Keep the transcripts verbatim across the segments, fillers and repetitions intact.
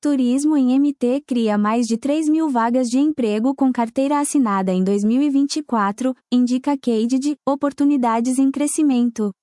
Turismo em M T cria mais de três mil vagas de emprego com carteira assinada em dois mil e vinte e quatro, indica Caded, oportunidades em crescimento.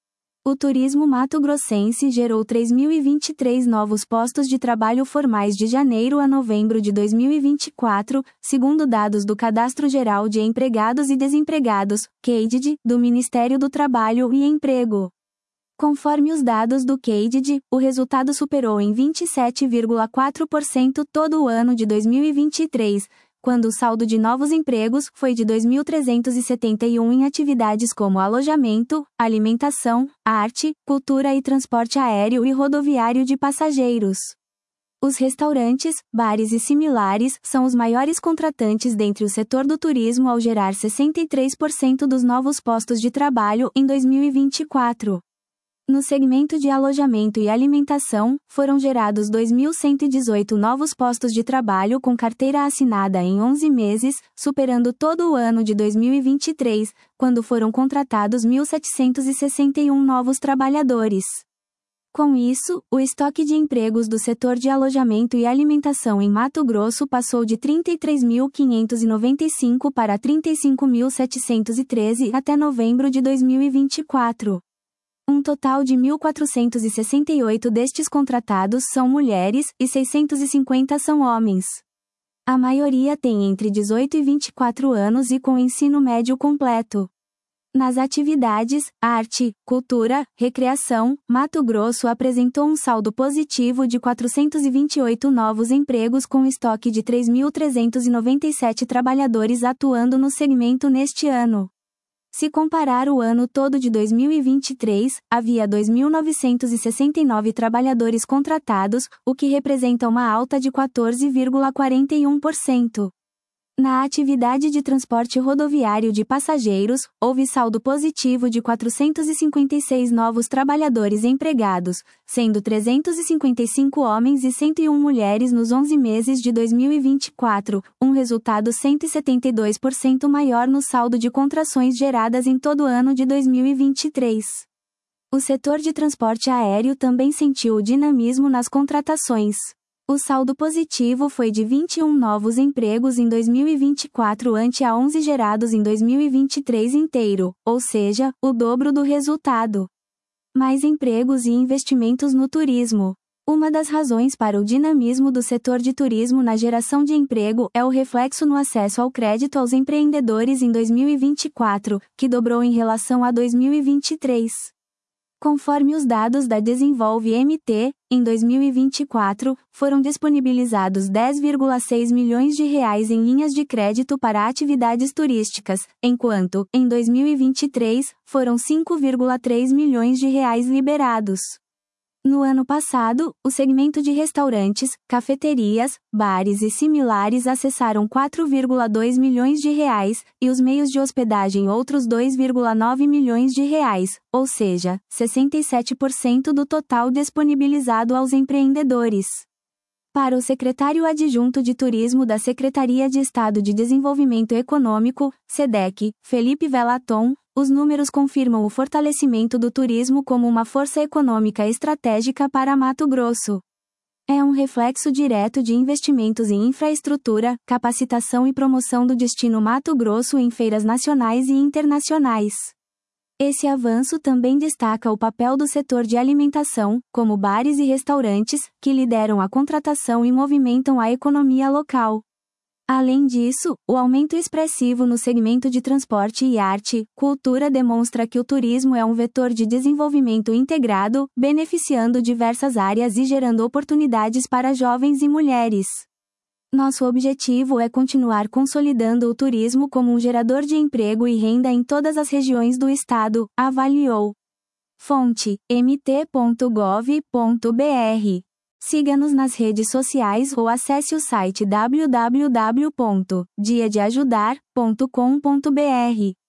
O turismo mato-grossense gerou três mil e vinte e três novos postos de trabalho formais de janeiro a novembro de dois mil e vinte e quatro, segundo dados do Cadastro Geral de Empregados e Desempregados, Caded, do Ministério do Trabalho e Emprego. Conforme os dados do Caded, o resultado superou em vinte e sete vírgula quatro por cento todo o ano de dois mil e vinte e três, quando o saldo de novos empregos foi de dois mil trezentos e setenta e um em atividades como alojamento, alimentação, arte, cultura e transporte aéreo e rodoviário de passageiros. Os restaurantes, bares e similares são os maiores contratantes dentre o setor do turismo ao gerar sessenta e três por cento dos novos postos de trabalho em dois mil e vinte e quatro. No segmento de alojamento e alimentação, foram gerados dois mil cento e dezoito novos postos de trabalho com carteira assinada em onze meses, superando todo o ano de dois mil e vinte e três, quando foram contratados mil setecentos e sessenta e um novos trabalhadores. Com isso, o estoque de empregos do setor de alojamento e alimentação em Mato Grosso passou de trinta e três mil quinhentos e noventa e cinco para trinta e cinco mil setecentos e treze até novembro de dois mil e vinte e quatro. Um total de mil quatrocentos e sessenta e oito destes contratados são mulheres, e seiscentos e cinquenta são homens. A maioria tem entre dezoito e vinte e quatro anos e com ensino médio completo. Nas atividades, arte, cultura, recreação, Mato Grosso apresentou um saldo positivo de quatrocentos e vinte e oito novos empregos com estoque de três mil trezentos e noventa e sete trabalhadores atuando no segmento neste ano. Se comparar o ano todo de dois mil e vinte e três, havia dois mil novecentos e sessenta e nove trabalhadores contratados, o que representa uma alta de quatorze vírgula quarenta e um por cento. Na atividade de transporte rodoviário de passageiros, houve saldo positivo de quatrocentos e cinquenta e seis novos trabalhadores empregados, sendo trezentos e cinquenta e cinco homens e cento e um mulheres nos onze meses de dois mil e vinte e quatro, um resultado cento e setenta e dois por cento maior no saldo de contrações geradas em todo o ano de dois mil e vinte e três. O setor de transporte aéreo também sentiu o dinamismo nas contratações. O saldo positivo foi de vinte e um novos empregos em dois mil e vinte e quatro ante a onze gerados em dois mil e vinte e três inteiro, ou seja, o dobro do resultado. Mais empregos e investimentos no turismo. Uma das razões para o dinamismo do setor de turismo na geração de emprego é o reflexo no acesso ao crédito aos empreendedores em dois mil e vinte e quatro, que dobrou em relação a dois mil e vinte e três. Conforme os dados da Desenvolve M T, em dois mil e vinte e quatro, foram disponibilizados dez vírgula seis milhões de reais em linhas de crédito para atividades turísticas, enquanto, em dois mil e vinte e três, foram cinco vírgula três milhões de reais liberados. No ano passado, o segmento de restaurantes, cafeterias, bares e similares acessaram quatro vírgula dois milhões de reais, e os meios de hospedagem outros dois vírgula nove milhões de reais, ou seja, sessenta e sete por cento do total disponibilizado aos empreendedores. Para o secretário adjunto de Turismo da Secretaria de Estado de Desenvolvimento Econômico, SEDEC, Felipe Velaton, os números confirmam o fortalecimento do turismo como uma força econômica estratégica para Mato Grosso. É um reflexo direto de investimentos em infraestrutura, capacitação e promoção do destino Mato Grosso em feiras nacionais e internacionais. Esse avanço também destaca o papel do setor de alimentação, como bares e restaurantes, que lideram a contratação e movimentam a economia local. Além disso, o aumento expressivo no segmento de transporte e arte, cultura demonstra que o turismo é um vetor de desenvolvimento integrado, beneficiando diversas áreas e gerando oportunidades para jovens e mulheres. Nosso objetivo é continuar consolidando o turismo como um gerador de emprego e renda em todas as regiões do estado, avaliou. Fonte: m t ponto gov ponto b r. Siga-nos nas redes sociais ou acesse o site w w w ponto dia de ajudar ponto com ponto b r.